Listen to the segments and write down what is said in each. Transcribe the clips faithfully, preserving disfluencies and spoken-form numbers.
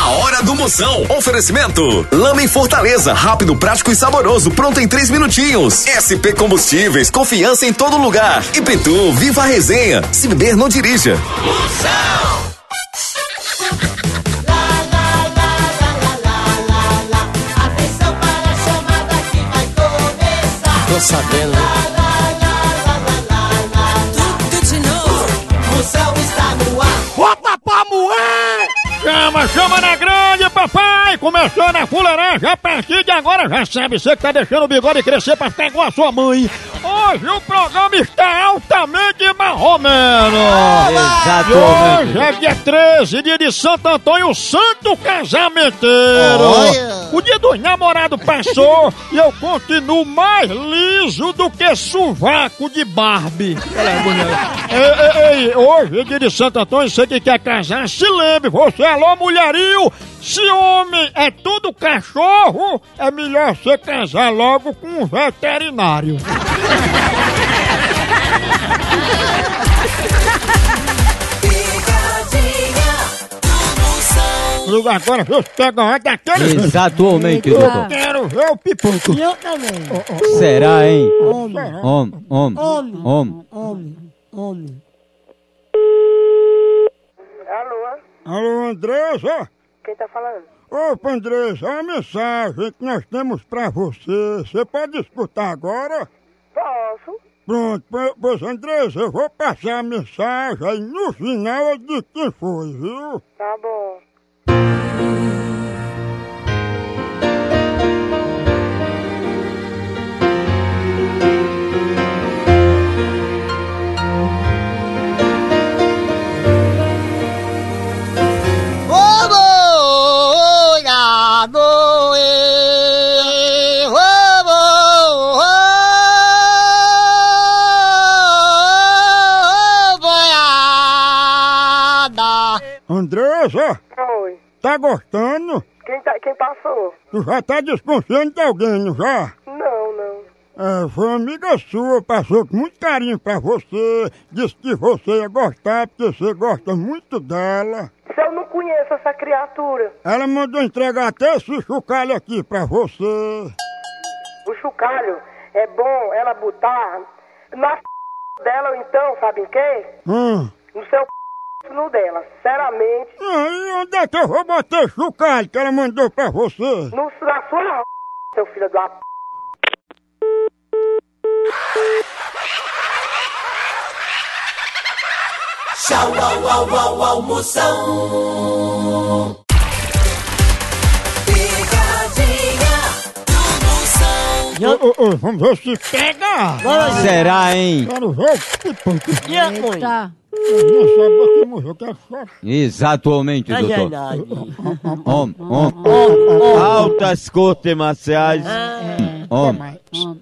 A hora do Moção. Oferecimento. Lama em Fortaleza. Rápido, prático e saboroso. Pronto em três minutinhos. S P Combustíveis. Confiança em todo lugar. E Pitu, viva a resenha. Se beber, não dirija. Moção. Tô sabendo, né? Tudo de novo. Moção está no ar. Bota pra moer! Chama, chama na grande, papai! Começou na fuleiragem, a partir de agora já sabe, você que tá deixando o bigode crescer pra ficar igual a sua mãe. Hoje o programa está altamente marromeno. Exatamente. Hoje é dia treze, dia de Santo Antônio, santo casamenteiro. Olha. O dia dos namorados passou e eu continuo mais liso do que sovaco de Barbie. Ei, ei, ei, hoje é dia de Santo Antônio, você que quer casar, se lembre, você, alô mulherio, se homem é tudo cachorro, é melhor você casar logo com um veterinário. Liga agora, vê se pega uma daquele. Exatamente, Eu doutor. quero ver o pipoco. Eu também. Será, hein? Homem, Homem, homem, homem, homem. homem, homem. Alô? Alô, Andresa? Quem tá falando? Opa, Andresa, a mensagem que nós temos pra você, você pode escutar agora? Posso? Pronto, po- pois Andresa, eu vou passar a mensagem aí no final eu digo quem foi, viu? Tá bom. Andresa, Oi. tá gostando? Quem, tá, quem passou? Tu já tá desconfiando de alguém, não já? Não, não. É, foi uma amiga sua, passou com muito carinho pra você, disse que você ia gostar porque você gosta muito dela. Se eu não conheço essa criatura, Ela mandou entregar até esse chocalho aqui pra você. o chocalho, é bom ela botar na dela ou então, sabe em quem? Hum. No seu no dela, sinceramente. Aí, onde é que eu vou botar esse chocalho que ela mandou pra você? No, na sua seu filho da p... Tchau, au, au, au, au, Moção. Picadinha do Moção. Ô, ô, ô, vamos ver se pega! Será, hein? Quero ver o pipoco. Tá. Não sabe que morreu, que é só. Exatamente, É doutor. verdade. Homem, homem. Altas cortes marciais. Homem.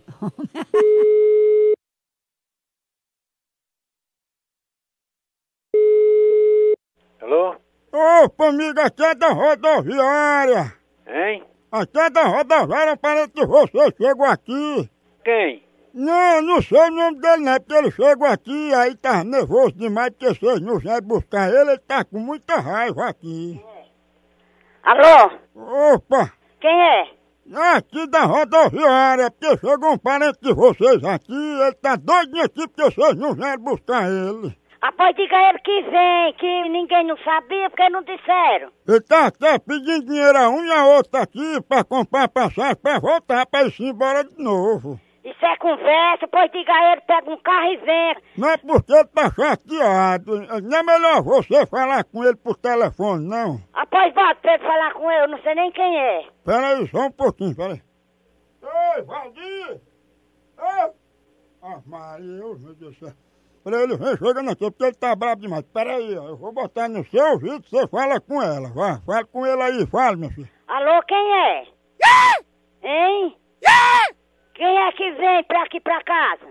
Alô? Opa, amiga, aqui é da rodoviária. Hein? Aqui é da rodoviária, parece que você chegou aqui. Quem? Não, não sei o nome dele não, é porque ele chegou aqui, aí tá nervoso demais, porque vocês não vêm buscar ele, ele tá com muita raiva aqui. Alô? Opa, Quem é? aqui da rodoviária, porque chegou um parente de vocês aqui, ele tá doidinho aqui porque vocês não vêm buscar ele. Após diga ele que vem, que ninguém não sabia porque não disseram. Ele tá até pedindo dinheiro a um e a outra aqui pra comprar passagem pra voltar pra ir embora de novo. Isso é conversa, pois diga ele, pega um carro e vem. Não é porque ele tá chateado. Não é melhor você falar com ele por telefone, não. Após bota pra ele falar com eu, não sei nem quem é. Pera aí, só um pouquinho, pera aí. Ei, Valdir! Ei! Ah, Maria, oh, meu Deus do céu. Pera aí, ele vem chegando aqui, porque ele tá bravo demais. Pera aí, ó, eu vou botar no seu ouvido, você fala com ela. Vai, fala com ele aí, fala, meu filho. Alô, quem é? Hein? Quem é que vem pra aqui pra casa?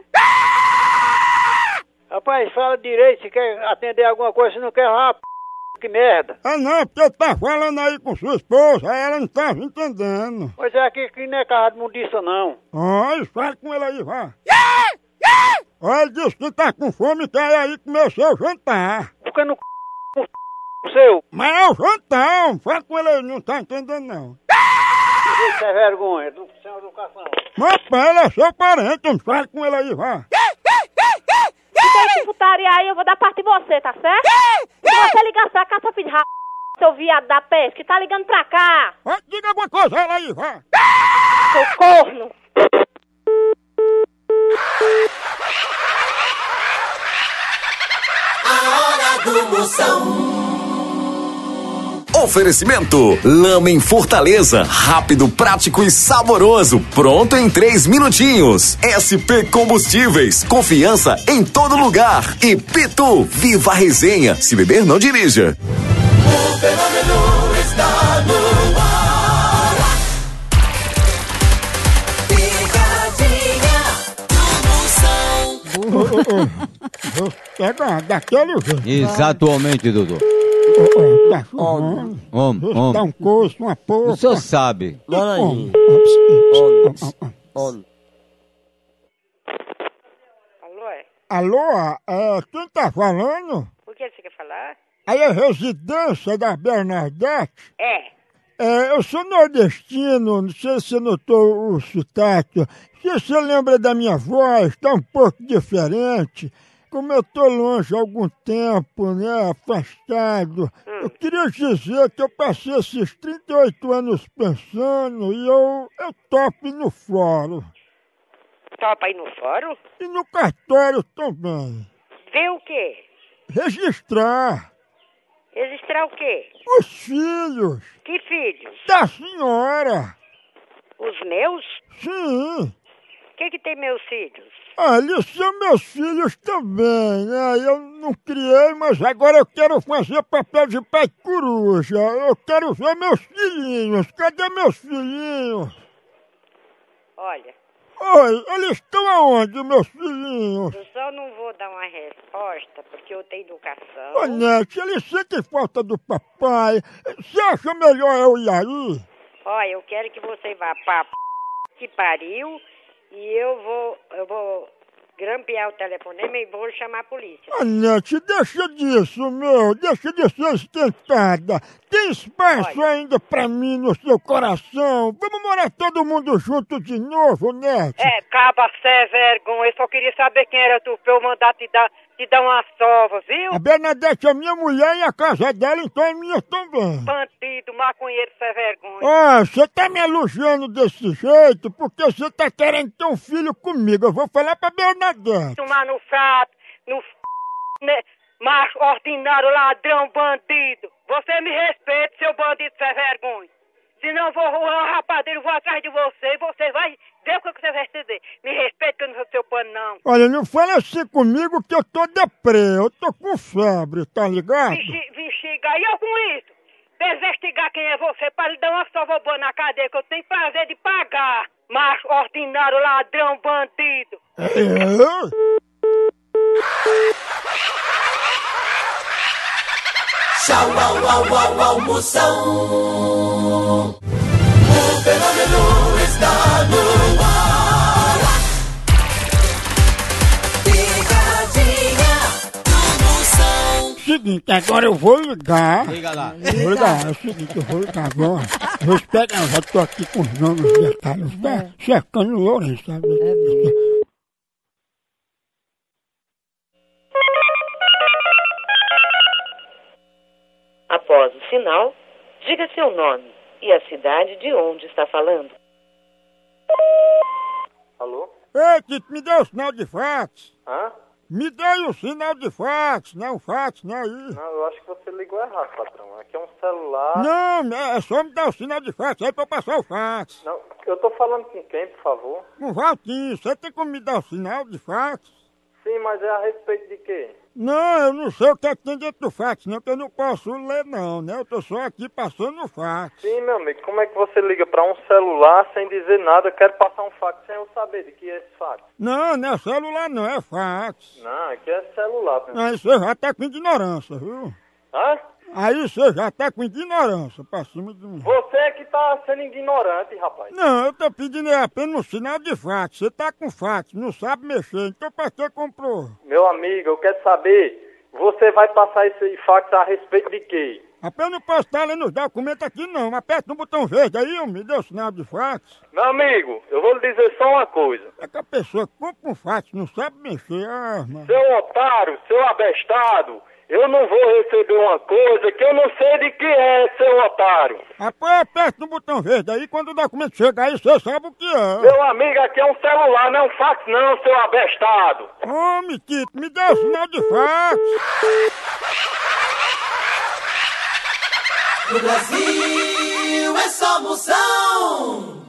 Rapaz, fala direito, se quer atender alguma coisa, se não quer, ah, p... que merda. Ah não, porque ele tá falando aí com sua esposa, aí ela não tá entendendo. Pois é, aqui que não é casa de mundiça, não. Ó, fala com ele aí, vai. Ó, ele disse que tá com fome e quer aí comer seu jantar. Porque não c... seu. Mas é o Jantão, fala com ele aí, não tá entendendo não. Isso é vergonha, do sem educação. Mas pá, ele é seu parente, não fala com ele aí, vá. Se tem putaria aí, eu vou dar parte de você, tá certo? Se você ligar pra cá, seu filho de ra... seu viado da peste, que tá ligando pra cá. Vai, diga alguma coisa a ela aí, vá. Seu corno. A hora do Moção. Oferecimento Lama em Fortaleza, rápido, prático e saboroso, pronto em três minutinhos. S P Combustíveis, confiança em todo lugar. E Pitu, viva a resenha, se beber não dirija. O fenômeno está no ar. Picadinha do Moção. Pega daquele jeito. Exatamente, Dudu. Tá chumando. Homem, Dá homem. um coço, uma porra. O senhor sabe. Homem. Homem. Alô, é? Alô, é, quem tá falando? O que você quer falar? Aí é residência da Bernadette. É. É, eu sou nordestino, não sei se você notou o sotaque. Se você lembra da minha voz, tá um pouco diferente. Como eu tô longe há algum tempo, né, afastado, hum. eu queria dizer que eu passei esses trinta e oito anos pensando e eu, eu topo ir no fórum. Topa aí no fórum? E no cartório também. Vê o quê? Registrar Registrar o quê? os filhos Que filhos? da senhora. Os meus? Sim. O que que tem meus filhos? Ah, eles são meus filhos também, né? Eu não criei, mas agora eu quero fazer papel de pai coruja. Eu quero ver meus filhinhos. Cadê meus filhinhos? Olha, Oi, eles estão aonde, meus filhinhos? eu só não vou dar uma resposta porque eu tenho educação. Ô, Nete, eles sentem falta do papai. Você acha melhor eu ir aí? Olha, eu quero que você vá pra p... que pariu e eu vou, eu vou grampear o telefonema e vou chamar a polícia. Ô, Nete, deixa disso, meu. Deixa de ser estentada. Tem espaço Olha. ainda pra mim no seu coração. Vamos morar todo mundo junto de novo, Nete? É, caba, cê vergonha, eu só queria saber quem era tu pra eu mandar te dar, te dar uma sova, viu? A Bernadette é minha mulher e a casa dela, então é minha também. Bandido, maconheiro, cê vergonha. Ah, você tá me elogiando desse jeito porque você tá querendo ter um filho comigo. Eu vou falar pra Bernadette. Tomar no frato, no f... né? Macho ordinário, ladrão, bandido. Você me respeita, seu bandido sem vergonha. Senão eu vou rolar rapadeiro, vou atrás de você e você vai ver o que você vai receber. Me respeita que eu não sou seu pano, não. Olha, não fala assim comigo que eu tô deprê, eu tô com febre, tá ligado? Vixe, vixiga, e eu com isso? Pra investigar quem é você, pra lhe dar uma sova boa na cadeia, que eu tenho prazer de pagar. Macho ordinário, ladrão, bandido. É? Tchau, au, au, au, au, Moção. O fenômeno está no ar. Picadinha do Moção. Seguinte, agora eu vou ligar. Liga lá. Vou ligar, é o seguinte, eu vou ligar agora. Vou esperar, eu já tô aqui com os nomes dos detalhes, tá? Cercando o Lourenço, sabe? Após o sinal, diga seu nome e a cidade de onde está falando. Alô? Ei, Tito, me dê o sinal de fax. Hã? Me dê o sinal de fax, não fax, não aí. Não, eu acho que você ligou errado, patrão. Aqui é um celular. Não, é só me dar o sinal de fax aí pra eu passar o fax. Não, eu tô falando com quem, por favor? Com Valtinho, você tem como me dar o sinal de fax? Sim, mas é a respeito de quê? Não, eu não sei o que é que tem dentro do fax, não, que eu não posso ler não, né? Eu tô só aqui passando o fax. Sim, meu amigo, como é que você liga pra um celular sem dizer nada? Eu quero passar um fax sem eu saber de que é esse fax. Não, não é celular não, é fax. Não, aqui é celular, meu. Aí você já tá com ignorância, viu? Hã? Aí você já tá com ignorância pra cima de mim. Você é que tá sendo ignorante, rapaz. Não, eu tô pedindo é apenas um sinal de fax. Você tá com fax, não sabe mexer, então pra que comprou? Meu amigo, eu quero saber Você vai passar esse fax a respeito de quê? Rapaz, eu não posso estar lendo os documentos aqui não. Aperta no botão verde aí, homem, me dê o sinal de fax. Meu amigo, eu vou lhe dizer só uma coisa. É que a pessoa que compra um fax não sabe mexer, ah, mano. Seu otário, seu abestado, eu não vou receber uma coisa que eu não sei de que é, seu otário. Rapaz, aperta no botão verde aí, quando o documento chegar aí, você sabe o que é. Meu amigo, aqui é um celular, não é um fax não, seu abestado. Homem, Tito, me dê o sinal de fax. No Brasil é só Moção.